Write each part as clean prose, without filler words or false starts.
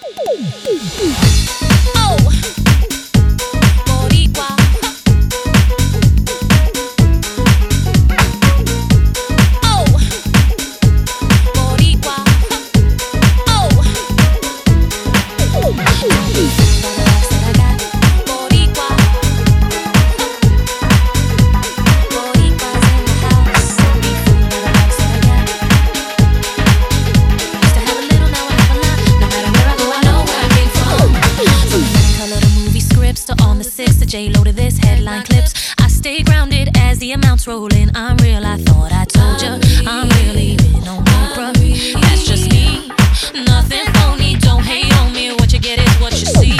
J-Lo to this headline clips. I stay grounded as the amounts rolling. I'm real, I thought I told ya. I'm really been on Oprah. That's just me, nothing phony. Don't hate on me, what you get is what you see.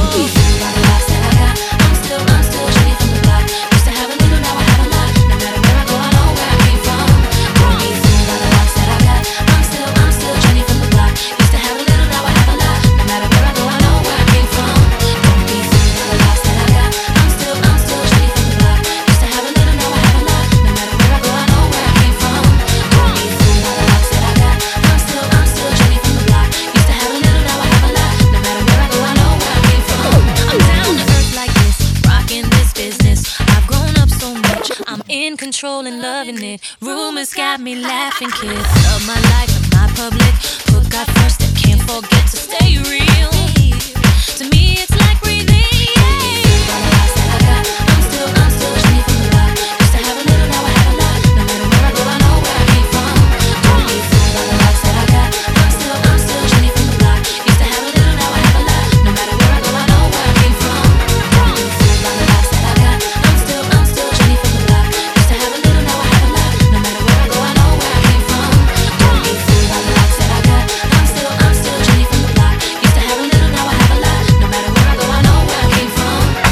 I'm still Jenny from the block. Used to have a little, now I have a lot. No matter where I go, I know where I came from. Don't be fooled by the rocks that I got. I'm still Jenny from the block. Used to have a little, now I have a lot. No matter where I go, I know where I came from. Don't be fooled by the rocks that I got. I'm still Jenny from the block. Used to have a little, now I have a lot. No matter where I go, I know where I came from. Don't be fooled by the rocks that I got. I'm still Jenny from the block. Used to have a little, now I have a lot. No matter where I go, I know where I came from. I'm down to earth like this, rocking this business. I've grown up so much, I'm in control and loving it. Rumors got me laughing, kids. Love my life and my public. Put God first and can't forget to stay real. To me, it's like breathing. I'm still Jenny from the block. Used to have a little, now I have a lot. No matter where I go, I know where I came from. Don't be fooled by the rocks that I got. I'm still Jenny from the block. Used to have a little, now I have a lot. No matter where I go, I know where I came from. Don't be fooled by the rocks that I got. I'm still Jenny from the block. Used to have a little, now I have a lot. No matter where I go, I know where I came from. Don't be fooled by the rocks that I got. I'm still Jenny from the block. Used to have a little, now I have a lot. No matter where I go, I know where I came from.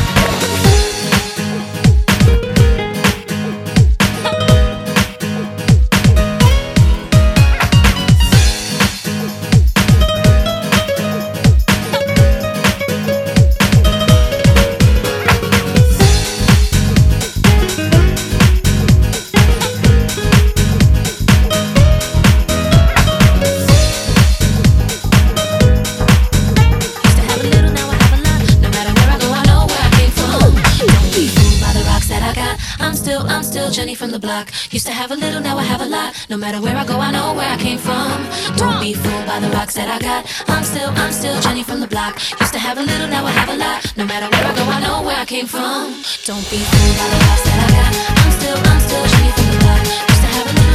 I'm still Jenny from the block. Used to have a little, now I have a lot. No matter where I go, I know where I came from. Don't be fooled by the rocks that I got. I'm still Jenny from the block. Used to have a little, now I have a lot. No matter where I go, I know where I came from. Don't be fooled by the rocks that I got. I'm still Jenny from the block. Used to have a little.